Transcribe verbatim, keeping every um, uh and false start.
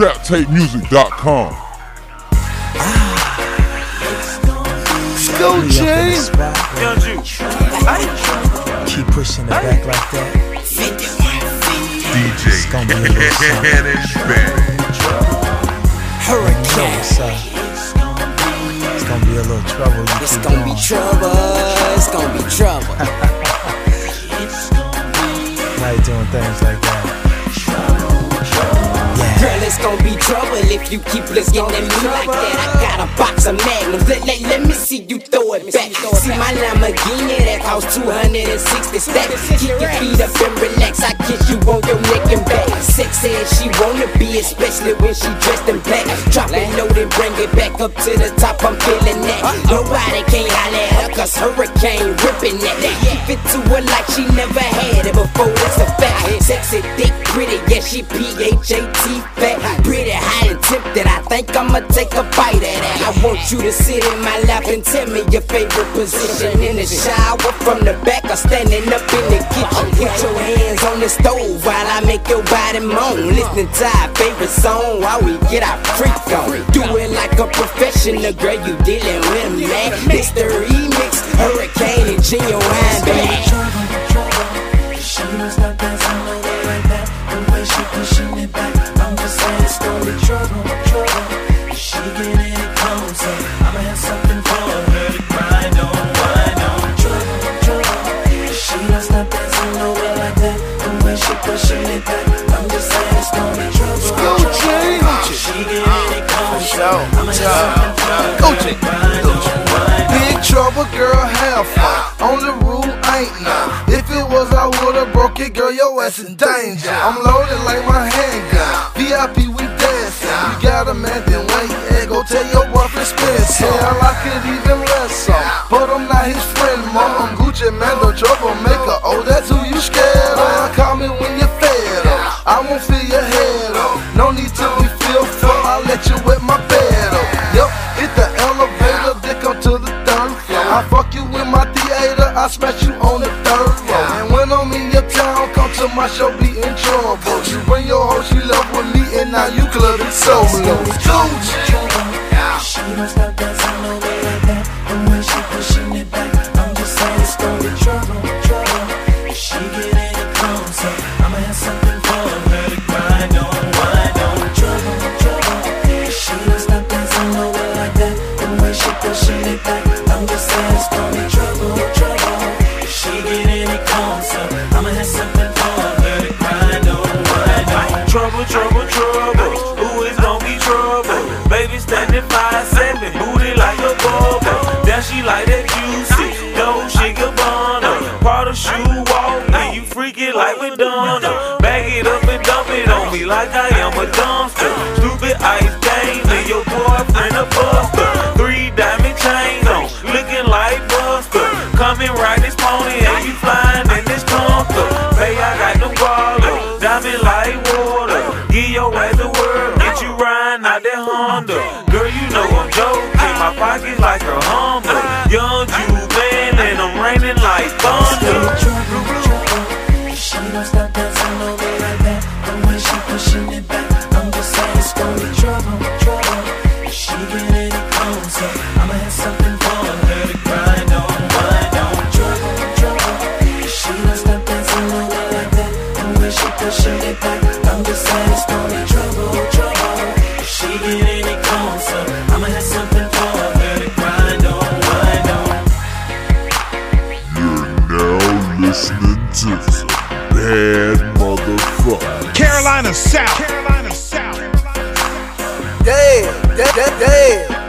trap tape music dot com. Go, Jay. Keep pushing it back like that. D J Hurricane. It's, uh, it's gonna be a little trouble. You It's keep gonna going. be trouble. It's gonna be trouble. Why you doing things like that? Girl, it's gonna be trouble if you keep looking at me like that. I got a box of magnums, let, let, let me see you throw it back. See my Lamborghini that cost two hundred sixty stacks. Keep your feet up and relax, I kiss you on your neck and back. Sex said she wanna be, especially when she dressed in black. Drop it low and bring it back up to the top, I'm feeling that. Nobody can holler at her cause Hurricane ripping that. Keep it to her like she never had it before, it's a fact. Sexy, thick, pretty, yeah she P H A T fat. Pretty high and tempted, I think I'ma take a bite of that. I want you to sit in my lap and tell me your favorite position. In the shower, from the back, or standing up in the kitchen. Put your hands on the stove while I make your body moan. Listening to our favorite song while we get our freak on. Do it like a professional, girl, you dealing with a man. It's the remix, Hurricane and Genuine, baby. She don't stop dancing no way like that. The way she pushing it back, I'm just saying it's gonna be trouble, trouble. If she get any closer, I'ma have something for her to grind on, wind on. Trouble, trouble. If she don't stop dancing no way like that. The way she pushing it back, I'm just saying it's gonna be trouble, trouble. If she get any closer, I'ma have something for her to grind on, wind on. Big trouble, girl, have fun. Only rule ain't none. If it was, I would've broke it, girl, your ass in danger. I'm loaded like my handgun. V I P, we dancing. You got a man, then wait, and go tell your boyfriend Spencer. Hell, I could even less some, but I'm not his friend, mom. I'm Gucci, man, the troublemaker. Oh, that's who you scared of. Call me when you're fed up. I won't fill your head up. No need to be fearful. I'll let you wet my bed up. Yup, hit the elevator, dick up to the third floor. I fuck you in my theater, I smash you on the third row. And when I'm in your town, come to my show, be in trouble. You bring your hoe, she love with me, and now you clubbing solo. She don't stop dancing no way like that. And when she pushing it back, I'm just saying it's gonna be trouble, trouble. If she get any closer, I'ma have something for her to grind on, wind on. Trouble, trouble. If she don't stop dancing no way like that. And when she pushing it back, I'm just saying it's gonna be trouble, trouble. If she get any closer, I'ma have something for her to grind on, wind on. Trouble, trouble, trouble. Ooh, it's gon' be trouble. Baby standing five seven, booty like a bubble. Then she like that juicy, no sugar bonner. Prada shoe walk, and you freak it like Madonna. Bag it up and dump it on me like I am a dumpster. Stupid ice game, and your boyfriend a buster. Three diamond chain on, looking like Buster. Coming right this pony, and you flying in this conker. Hey, I got no baller, diamond like water. Give your ass the world, get you riding out that Honda. Girl, you know I'm joking, my pocket's like a Hummer. Young Jew man, and I'm raining like thunder. If she don't stop dancing no way like that, and when she pushing it back, I'm just saying it's gonna be trouble, trouble. If she get any closer, I'ma have something for her to grind on, wind on. Trouble, trouble. If she don't stop dancing no way like that, and when she pushing it back, I'm just saying it's gonna be trouble, trouble. If she get any closer, I'ma have something for her to grind on, wind on. You're now listening to some bad motherfucker. Carolina South. Carolina South. Yeah, yeah, yeah, yeah.